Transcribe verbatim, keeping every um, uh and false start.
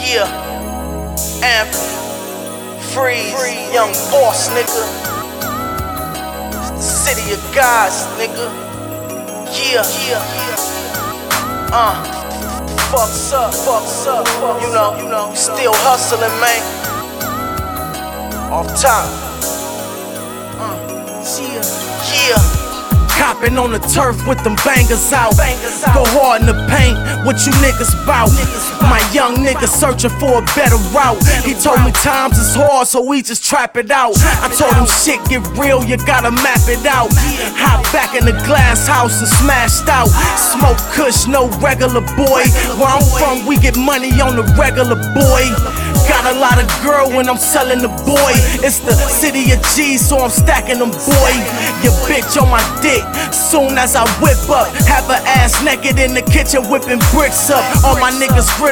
Yeah, Amp, Freeze, Young Boss, nigga. It's the city of gods, nigga. Yeah, yeah, yeah. Uh, fucks up, fucks up, fucks you know, you know, still hustling, man. Off top. Uh, yeah, yeah. Copping on the turf with them bangers out. Go hard in the paint, what you niggas bout? My young nigga searching for a better route. He told me times is hard, so we just trap it out. I told him shit get real, you gotta map it out. Hop back in the glass house and smashed out. Smoke kush, no regular boy. Where I'm from, we get money on the regular boy. Got a lot of girl when I'm selling the boy. It's the city of G's, so I'm stacking them, boy. Your bitch on my dick, soon as I whip up. Have her ass naked in the kitchen whipping bricks up. All my niggas